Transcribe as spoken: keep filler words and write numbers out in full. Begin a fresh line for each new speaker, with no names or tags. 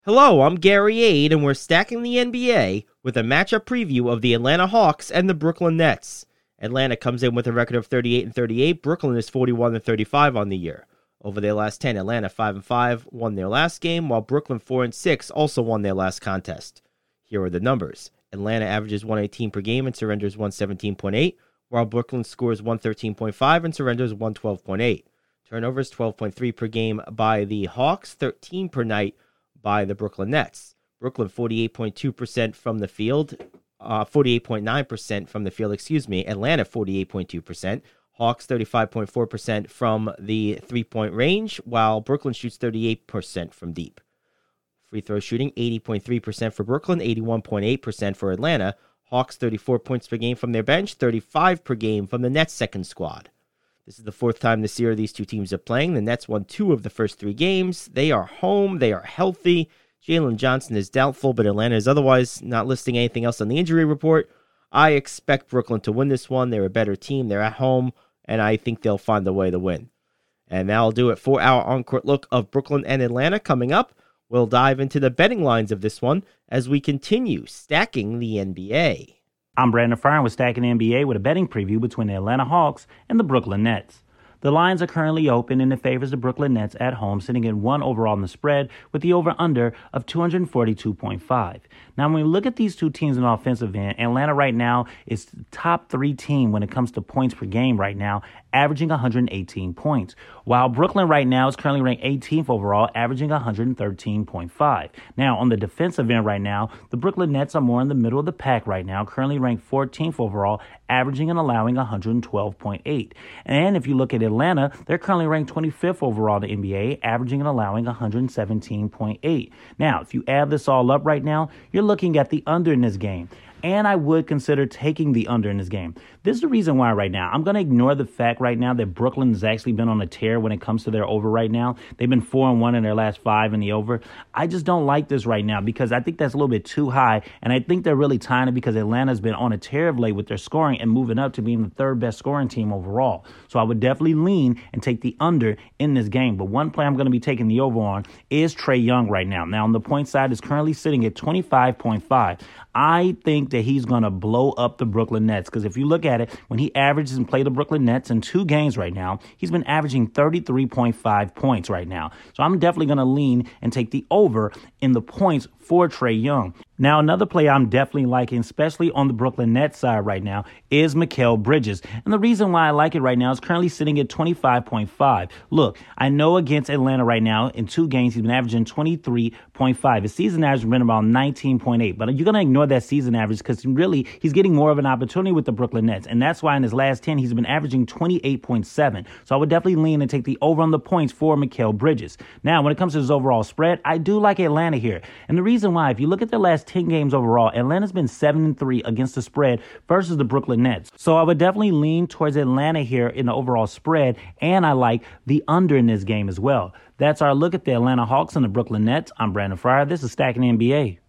Hello, I'm Gary Ade, and we're stacking the N B A with a matchup preview of the Atlanta Hawks and the Brooklyn Nets. Atlanta comes in with a record of thirty-eight and thirty-eight. Brooklyn is forty-one and thirty-five on the year. Over their last ten, Atlanta five and five won their last game, while Brooklyn four and six also won their last contest. Here are the numbers. Atlanta averages one eighteen per game and surrenders one seventeen point eight, while Brooklyn scores one thirteen point five and surrenders one twelve point eight. Turnovers twelve point three per game by the Hawks, thirteen per night by the Brooklyn Nets. Brooklyn forty-eight point two percent from the field, uh, forty-eight point nine percent from the field, excuse me. Atlanta forty-eight point two percent. Hawks thirty-five point four percent from the three-point range, while Brooklyn shoots thirty-eight percent from deep. Free throw shooting eighty point three percent for Brooklyn, eighty-one point eight percent for Atlanta. Hawks thirty-four points per game from their bench, thirty-five per game from the Nets' second squad. This is the fourth time this year these two teams are playing. The Nets won two of the first three games. They are home. They are healthy. Jalen Johnson is doubtful, but Atlanta is otherwise not listing anything else on the injury report. I expect Brooklyn to win this one. They're a better team. They're at home, and I think they'll find a way to win. And that'll do it for our on-court look of Brooklyn and Atlanta. Coming up, we'll dive into the betting lines of this one as we continue stacking the N B A.
I'm Brandon Fine with Stacking N B A with a betting preview between the Atlanta Hawks and the Brooklyn Nets. The lines are currently open and it favors the Brooklyn Nets at home, sitting at one overall in the spread with the over-under of two forty-two point five. Now, when we look at these two teams in the offensive end, Atlanta right now is the top three team when it comes to points per game right now, averaging one hundred eighteen points, while Brooklyn right now is currently ranked eighteenth overall, averaging one hundred thirteen point five. Now, on the defensive end right now, the Brooklyn Nets are more in the middle of the pack right now, currently ranked fourteenth overall, averaging and allowing one hundred twelve point eight. And if you look at Atlanta, they're currently ranked twenty-fifth overall in the N B A, averaging and allowing one hundred seventeen point eight. Now, if you add this all up right now, you're looking at the under in this game. And I would consider taking the under in this game. This is the reason why right now. I'm going to ignore the fact right now that Brooklyn has actually been on a tear when it comes to their over right now. They've been four and one in their last five in the over. I just don't like this right now because I think that's a little bit too high. And I think they're really tying it because Atlanta's been on a tear of late with their scoring and moving up to being the third best scoring team overall. So I would definitely lean and take the under in this game. But one play I'm going to be taking the over on is Trae Young right now. Now, on the point side, is currently sitting at twenty-five point five. I think that he's going to blow up the Brooklyn Nets because if you look at it, when he averages and play the Brooklyn Nets in two games right now, he's been averaging thirty-three point five points right now. So I'm definitely going to lean and take the over in the points for Trae Young. Now, another play I'm definitely liking, especially on the Brooklyn Nets side right now, is Mikal Bridges. And the reason why I like it right now is currently sitting at twenty-five point five. Look, I know against Atlanta right now, in two games, he's been averaging twenty-three point five. His season average has been about nineteen point eight. But you're going to ignore that season average because really, he's getting more of an opportunity with the Brooklyn Nets. And that's why in his last ten, he's been averaging twenty-eight point seven. So I would definitely lean and take the over on the points for Mikal Bridges. Now, when it comes to his overall spread, I do like Atlanta here. And the reason why, if you look at their last ten games overall, Atlanta's been seven and three against the spread versus the Brooklyn Nets. So I would definitely lean towards Atlanta here in the overall spread, and I like the under in this game as well. That's our look at the Atlanta Hawks and the Brooklyn Nets. I'm Brandon Fryer. This is Stacking N B A.